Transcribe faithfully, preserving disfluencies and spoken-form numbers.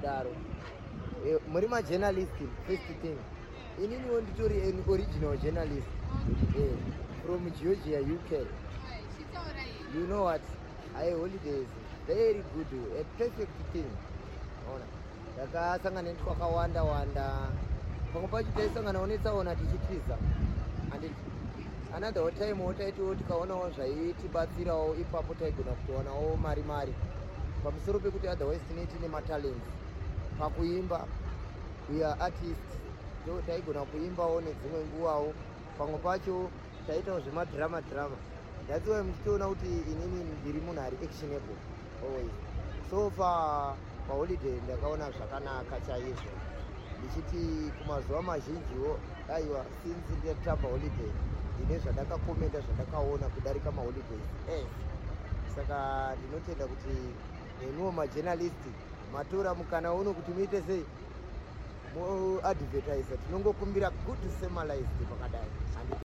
zvakadaro. Muri ma journalist first thing. Inini wonditori an original journalist. Eh, from Georgia, U K. You know what? I holidays very good, a perfect thing. Ona. Yakasangana kwakawanda wanda. Pamwe pacho taisangana onetsaona tichitiza. And another time wotaitiwo tikaonawo zvaitibatsirawo ipapo taigona kutonawo mari mari pamusoro pekuti otherwise tine tine matalents pakuimba, we are artists, so taigona kuimbawo nedzimwe nguvawo, pamwe pacho taitawo zvemadhirama dhirama. That's why muchitoona kuti inini ndiri munhu ari actionable always. So far paholiday ndakaona zvakanaka chaizvo, ndichiti kumazuva mazhinjiwo aiwa since ndatamba holiday ndine zvandakakomenda zvandakaona kudarika maholidays. Eh, saka ndinotenda kuti nenuwo majournalist matora mukana uno kuti muite sei mu advertiser, tinongokumbira good summarized pakadai.